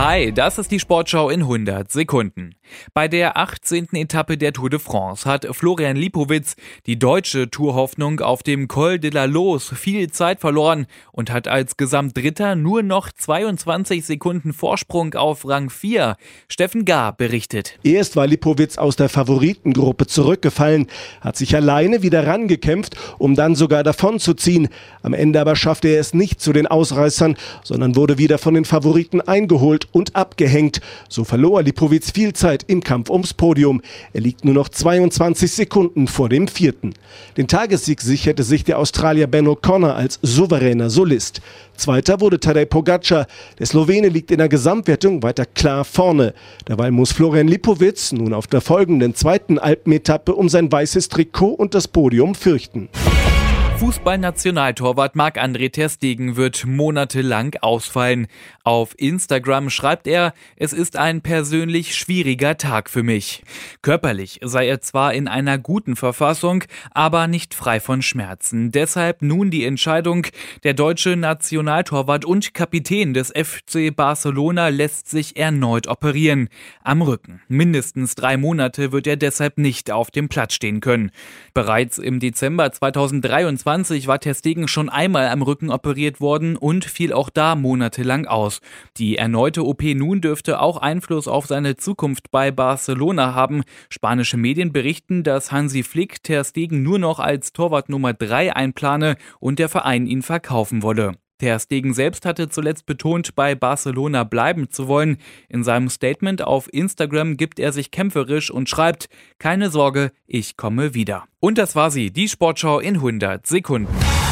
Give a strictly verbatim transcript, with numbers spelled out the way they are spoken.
Hi, das ist die Sportschau in hundert Sekunden. Bei der achtzehnten Etappe der Tour de France hat Florian Lipowitz, die deutsche Tourhoffnung, auf dem Col de la Loze viel Zeit verloren und hat als Gesamtdritter nur noch zweiundzwanzig Sekunden Vorsprung auf Rang vier. Steffen Gahr berichtet. Erst war Lipowitz aus der Favoritengruppe zurückgefallen, hat sich alleine wieder rangekämpft, um dann sogar davonzuziehen. Am Ende aber schaffte er es nicht zu den Ausreißern, sondern wurde wieder von den Favoriten eingeholt und abgehängt. So verlor Lipowitz viel Zeit im Kampf ums Podium. Er liegt nur noch zweiundzwanzig Sekunden vor dem Vierten. Den Tagessieg sicherte sich der Australier Ben O'Connor als souveräner Solist. Zweiter wurde Tadej Pogačar. Der Slowene liegt in der Gesamtwertung weiter klar vorne. Dabei muss Florian Lipowitz nun auf der folgenden zweiten Alpenetappe um sein weißes Trikot und das Podium fürchten. Fußballnationaltorwart Marc-André ter Stegen wird monatelang ausfallen. Auf Instagram schreibt er, es ist ein persönlich schwieriger Tag für mich. Körperlich sei er zwar in einer guten Verfassung, aber nicht frei von Schmerzen. Deshalb nun die Entscheidung, der deutsche Nationaltorwart und Kapitän des F C Barcelona lässt sich erneut operieren. Am Rücken. Mindestens drei Monate wird er deshalb nicht auf dem Platz stehen können. Bereits im Dezember zweitausenddreiundzwanzig war ter Stegen schon einmal am Rücken operiert worden und fiel auch da monatelang aus. Die erneute O P nun dürfte auch Einfluss auf seine Zukunft bei Barcelona haben. Spanische Medien berichten, dass Hansi Flick ter Stegen nur noch als Torwart Nummer drei einplane und der Verein ihn verkaufen wolle. Ter Stegen selbst hatte zuletzt betont, bei Barcelona bleiben zu wollen. In seinem Statement auf Instagram gibt er sich kämpferisch und schreibt: Keine Sorge, ich komme wieder. Und das war sie, die Sportschau in hundert Sekunden.